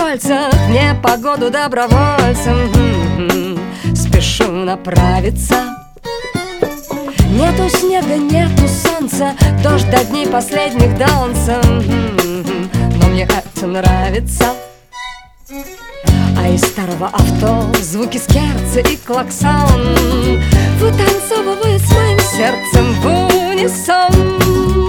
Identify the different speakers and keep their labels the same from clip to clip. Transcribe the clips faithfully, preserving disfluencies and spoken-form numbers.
Speaker 1: кольцах, мне погоду добровольцем. Спешу направиться. Нету снега, нету солнца, дождь до дней последних донца. Но мне это нравится. А из старого авто звуки скерца и клаксон вытанцовывают с моим сердцем в унисон.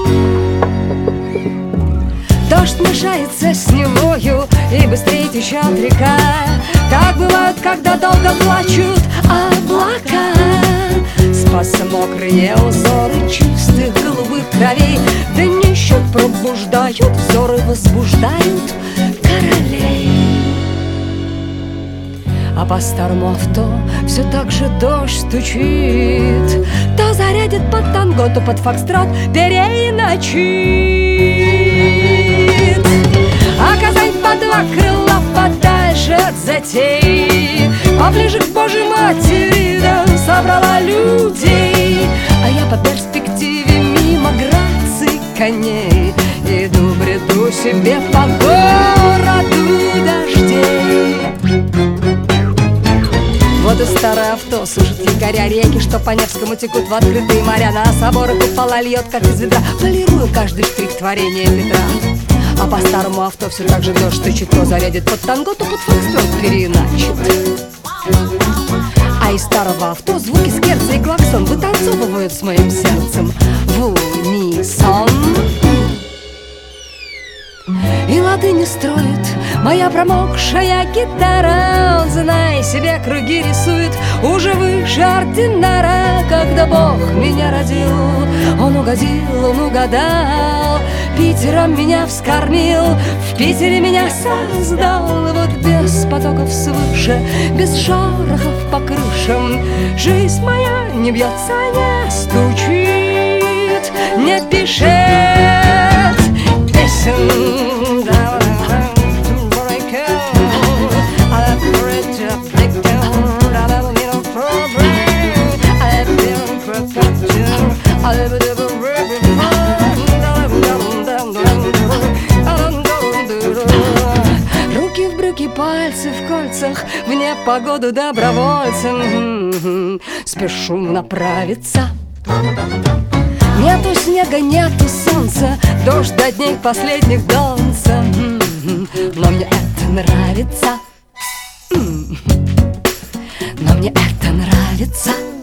Speaker 1: Дождь мешается с невою, и быстрее течет река. Так бывает, когда долго плачут облака. Спасся мокрые узоры чистых голубых кровей, днищут пробуждают взоры, возбуждают королей. А по старому авто все так же дождь стучит. То зарядит под танго, то под фокстрот переиначит. А Казань по два крыла подальше от затей, поближе к Божьей матери, да, собрала людей. А я по перспективе мимо граций коней иду, бреду себе по городу дождей. Вот и старое авто сушит якоря, реки, что по Невскому текут в открытые моря. На соборы купола льет, как из ведра, полирую каждый штрих творения Петра. А по старому авто все так же дождь стучит, то зарядит под танго, то под фокстрот переиначит. А из старого авто звуки скерца и клаксон вытанцовывают с моим сердцем в унисон. И лады не строит моя промокшая гитара. Он, знай себе, круги рисует уже выше ординара. Когда Бог меня родил, Он угодил, Он угадал. Питером меня вскормил, в Питере меня создал. И вот без потоков свыше, без шорохов по крышам жизнь моя не бьется, не стучит, не пишет песен. Руки в брюки, пальцы в кольцах, мне погоду добровольцем. Спешу направиться. Нету снега, нету солнца, дождь до дней последних донца. Но мне это нравится. Но мне это нравится.